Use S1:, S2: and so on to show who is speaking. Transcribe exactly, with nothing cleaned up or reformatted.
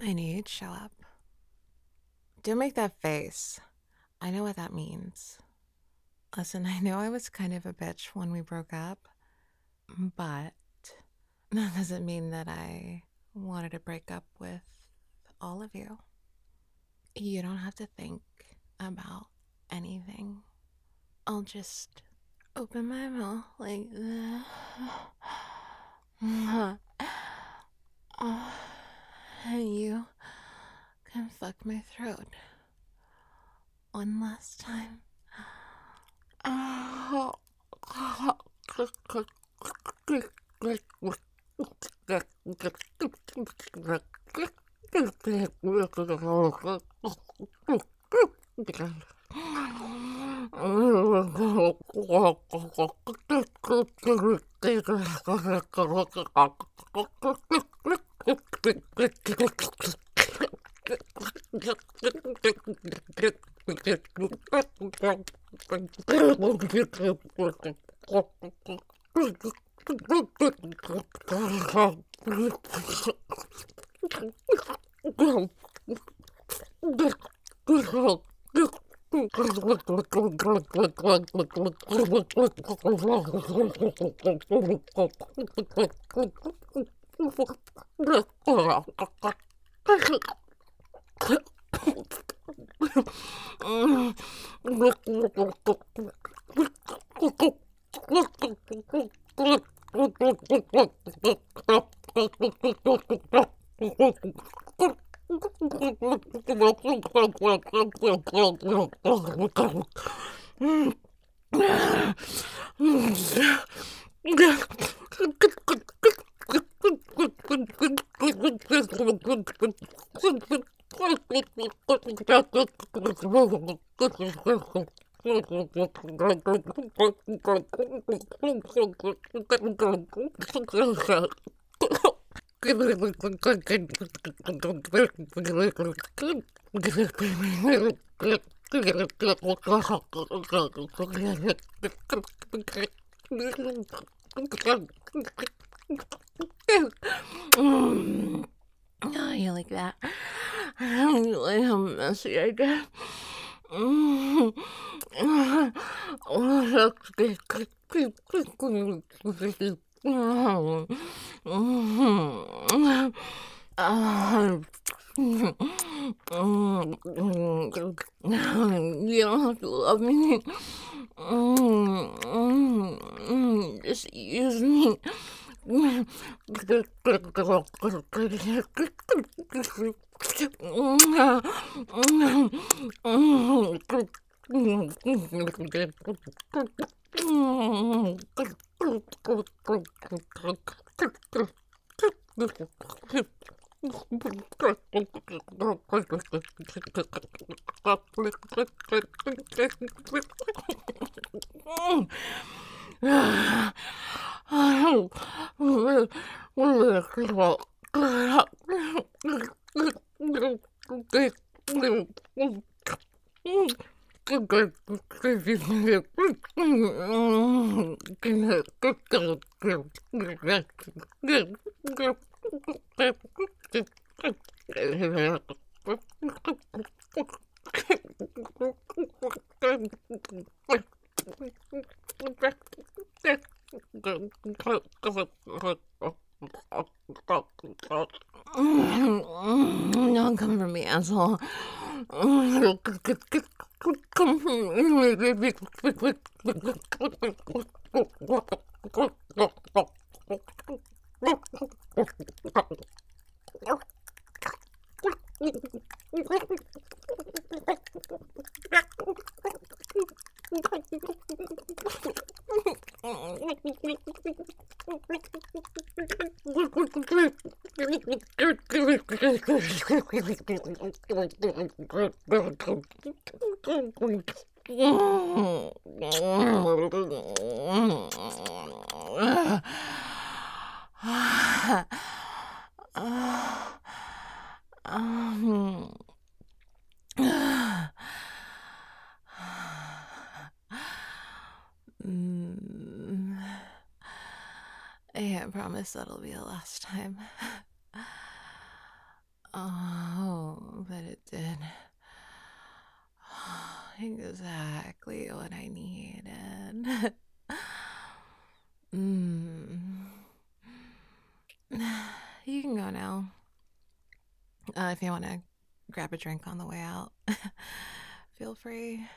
S1: I knew you'd show up. Don't make that face. I know what that means. Listen, I know I was kind of a bitch when we broke up, but that doesn't mean that I wanted to break up with all of you. You don't have to think about anything. I'll just open my mouth like that. And you can fuck my throat one last time. Oh, you like that? You like how messy I get? You don't have to love me. Just use me. Don't come for me, asshole. Come for me, baby. Mm, I can't promise that'll be the last time. Oh. exactly what I needed. mm. You can go now. Uh, if you want to grab a drink on the way out, feel free.